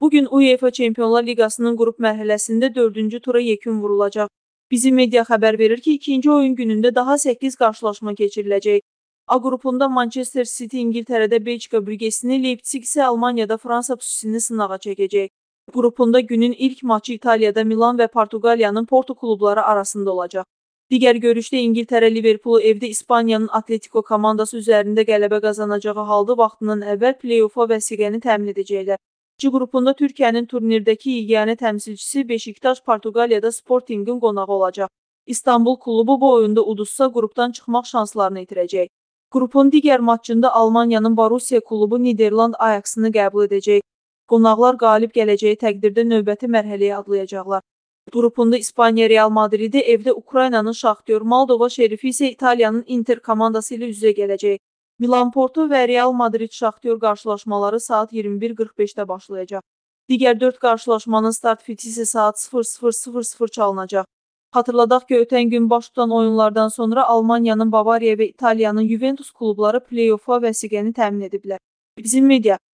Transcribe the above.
Bugün UEFA Çempionlar Liqasının qrup mərhələsində 4-cü tura yekun vurulacaq. Bizim media xəbər verir ki, ikinci oyun günündə daha 8 qarşılaşma keçiriləcək. A qrupunda Manchester City İngiltərədə Belçika Brügesini, Leipzig isə Almaniyada Fransa Püsini sınağa çəkəcək. Qrupunda günün ilk maçı İtaliyada Milan və Portuqaliyanın Porto klubları arasında olacaq. Digər görüşdə İngiltərə Liverpoolu evdə İspaniyanın Atletico komandası üzərində qələbə qazanacağı halda vaxtından əvvəl play-offa vəsiqəni təmin edəcəklər. C qrupunda Türkiyənin turnirdəki yeganə təmsilçisi Beşiktaş Portuqaliyada Sportingin qonağı olacaq. İstanbul klubu bu oyunda uduzsa qrupdan çıxmaq şanslarını itirəcək. Qrupun digər maçında Almaniyanın Borussia klubu Niderland Ajaxını qəbul edəcək. Qonaqlar qalib gələcəyi təqdirdə növbəti mərhələyə adlayacaqlar. Qrupunda İspaniya Real Madridi evdə Ukraynanın Şaxtyor, Moldova Şerifi isə İtaliyanın Inter komandası ilə üz-üzə gələcək. Milan Porto və Real Madrid Şaxtyor qarşılaşmaları saat 21:45-də başlayacaq. Digər 4 qarşılaşmanın start fiti isə saat 00:00 çalınacaq. Xatırladaq ki, ötən gün baş tutan oyunlardan sonra Almaniyanın Bavariya və İtaliyanın Juventus klubları play-offa vəsiqəni təmin ediblər. Bizim media